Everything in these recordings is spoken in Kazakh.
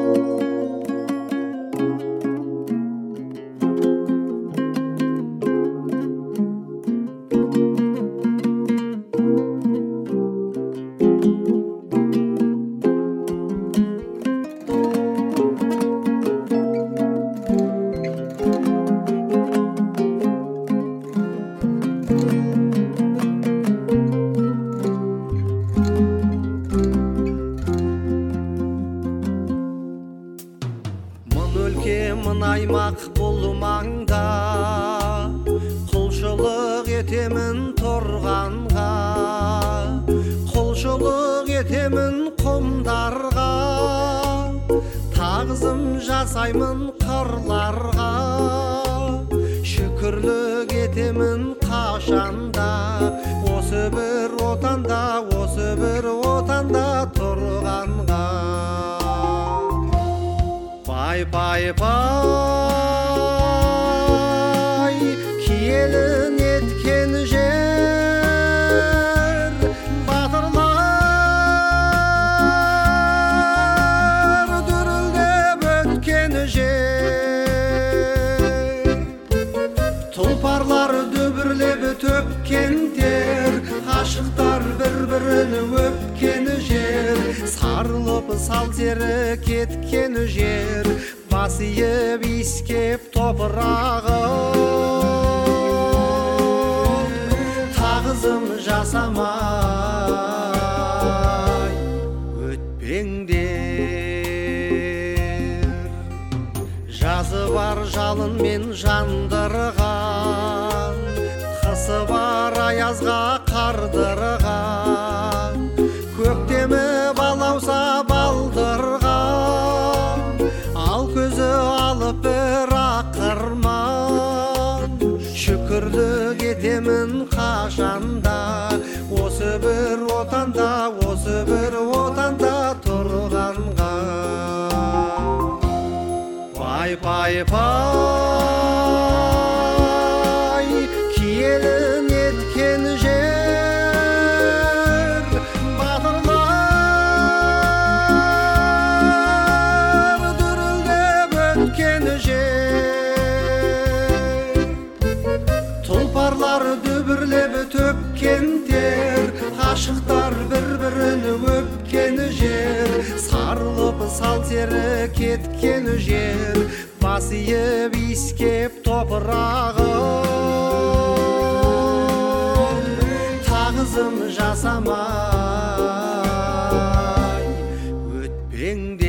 Мын аймақ бұл маңда құлшылық етемін торғанға, құлшылық етемін құмдарға, тағзым жасаймын қырларға, шүкірлік етемін қашанда, осы бір отанда тұрғанға. Пай, киелі неткен жер, батырлар дүрілдеп өткен жер, тұлпарлар дүбірлеп төккен тер, ғашықтар бір-бірін өпкен жер, сарылып сал-сері кеткен жер, басиып иіскеп топырағым, тағзым жасамай өтпеңдер. Жазы бар жалынмен жандырған, қысы бар аязға қардырған, көктемі балауса балдырған, ал көзі алып бір ақырман, шүкірлік етемін қашанда, осы бір отанда тұрғанға. Пай, киелі неткен жер, батырлар дүрілдеп өткен жер, тұлпарлар дүбірлеп төккен тер, ғашықтар бір-бірін өпкен жер, сарылып сал-сері кеткен жер, басиып иіскеп топырағым, тағзым жасамай өтпеңдер.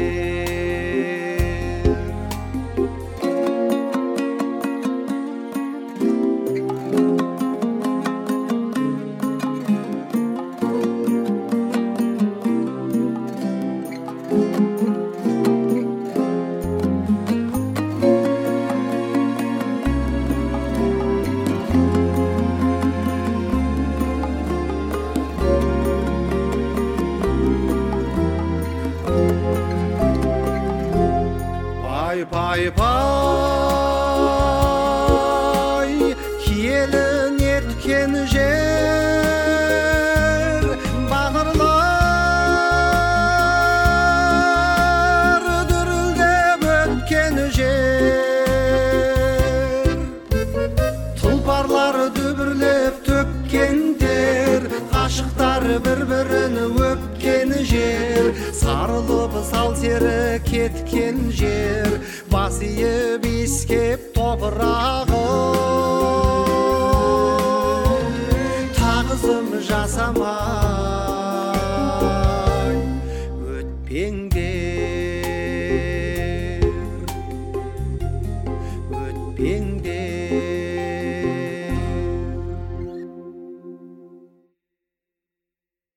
Пай, киелі неткен жер, батырлар дүрілдеп өткен жер, тұлпарлар дүбірлеп төккен тер, ғашықтар бір-бірін өпкен жер, сарылып сал-сері кеткен жер, басиып иіскеп топырағым, тағзым жасамай өтпеңдер.